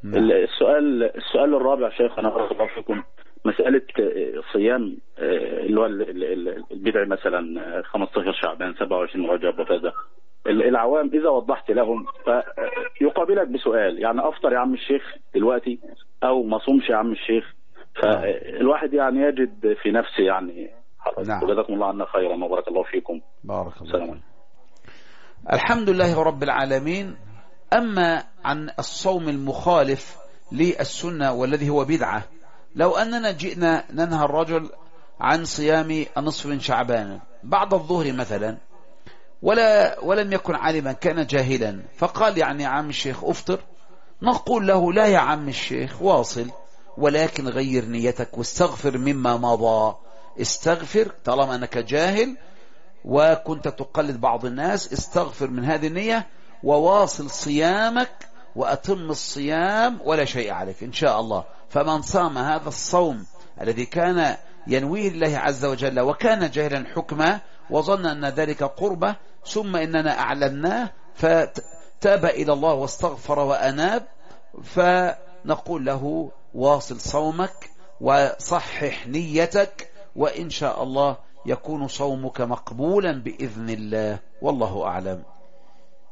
نعم. السؤال الرابع شيخ، أنا أرجو الله فيكم، مسألة صيام اللي هو البدع مثلا 15 شعبان 27 رجب وكذا. العوام إذا وضحت لهم فيقابلك بسؤال، يعني أفطر يا عم الشيخ دلوقتي أو ما صومش يا عم الشيخ؟ فالواحد يعني يجد في نفسه يعني حرج. نعم. وجزاكم الله عنا خيرا وبارك الله فيكم. بارك الله سلام. فيكم. الحمد لله رب العالمين. أما عن الصوم المخالف للسنة والذي هو بدعة، لو أننا جئنا ننهى الرجل عن صيام نصف من شعبان بعد الظهر مثلا، ولم يكن عالما، كان جاهلا، فقال يعني يا عم الشيخ أفطر، نقول له لا يا عم الشيخ واصل، ولكن غير نيتك واستغفر مما مضى. استغفر طالما أنك جاهل وكنت تقلد بعض الناس، استغفر من هذه النية وواصل صيامك وأتم الصيام ولا شيء عليك إن شاء الله. فمن صام هذا الصوم الذي كان ينويه الله عز وجل وكان جاهلا حكمه وظن أن ذلك قربة، ثم إننا أعلناه فتاب إلى الله واستغفر وأناب، فنقول له واصل صومك وصحح نيتك، وإن شاء الله يكون صومك مقبولا بإذن الله، والله أعلم.